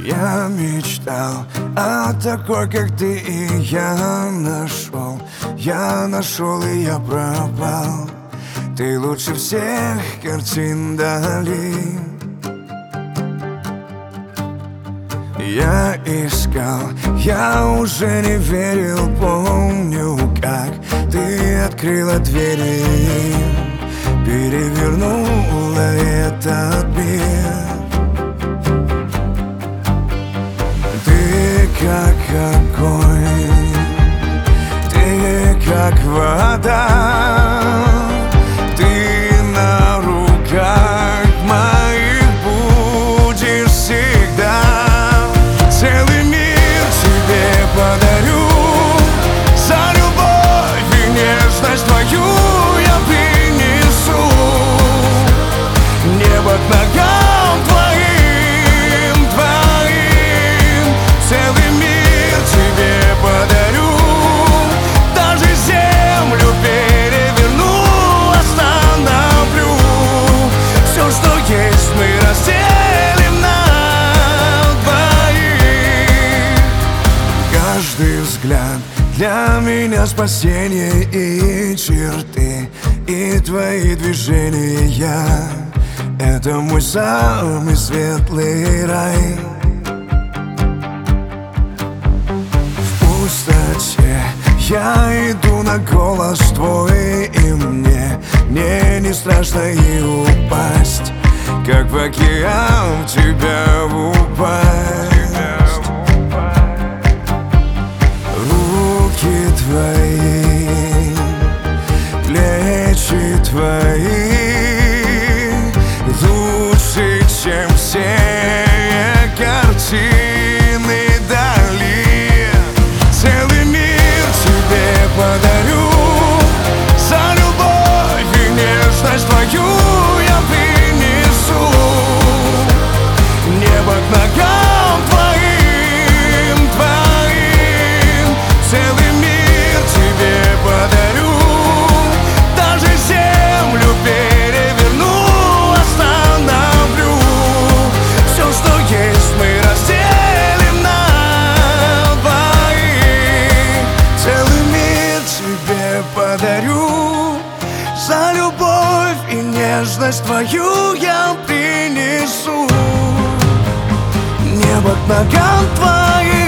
Я мечтал о такой, как ты, и я нашел и я пропал. Ты лучше всех картин дали. Я искал, я уже не верил, помню, как ты открыла двери, перевернула этот мир. Ты как огонь, ты как вода, ты на руках моих будешь всегда. Целый мир тебе подарю, за любовь и нежность твою я принесу. Небо к ногам твоим, твоим. Целый мир тебе подарю, даже землю переверну, остановлю. Все, что есть, мы разделим на двоих. Каждый взгляд для меня спасение, и черты, и твои движения — это мой самый светлый рай. В пустоте я иду на голос твой, и мне не страшно и упасть, как в океан в тебя упасть. Руки твои, плечи твои лучше, чем все картины дали. Целый мир тебе подарю, за любовь и нежность твою я принесу. Небо к ногам твоим, твоим. Целый мир тебе подарю, даже землю переверну, остановлю. Все, что есть, мы разделим на двоих. Целый мир тебе подарю, за любовь и нежность твою я принесу. Небо к ногам твоим.